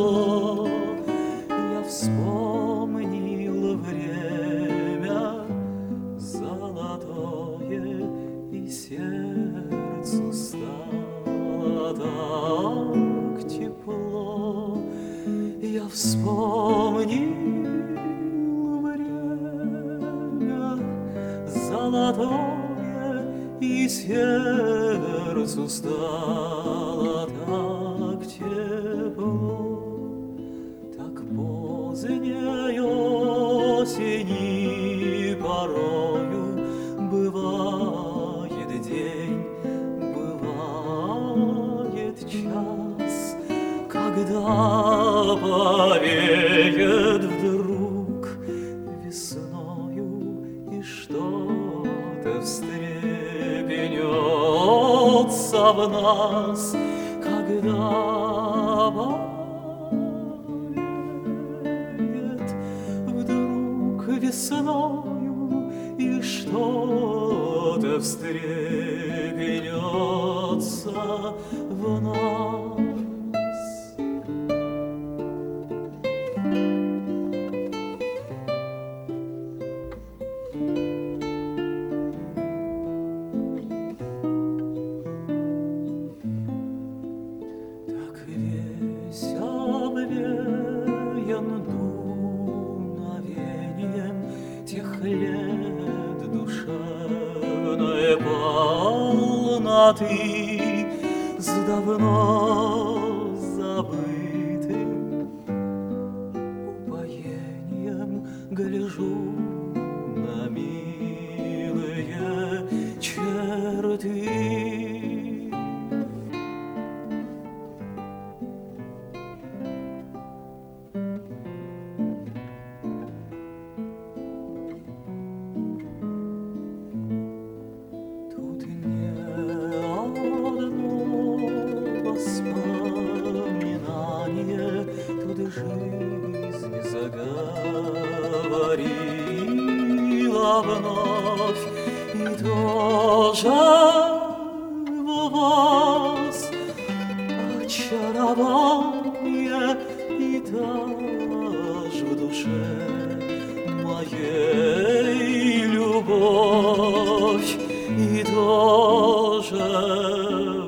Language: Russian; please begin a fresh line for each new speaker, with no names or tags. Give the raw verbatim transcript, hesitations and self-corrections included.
тепло. Я вспомнил время золотое, и сердцу стало так тепло. Я вспомнил время золотое, и сердцу стало так тепло. Так поздней осени порою бывает день, бывает час, когда повеет вдруг весною, и что-то встрепенется в нас, когда повеет вдруг весною, и что-то встрепенется в нас. Тех лет душевной полноты с давно забытым упоением гляжу на милые черты. Жизнь заговорила вновь, и тоже в вас очарование, и таж в душе моей любовь, и тоже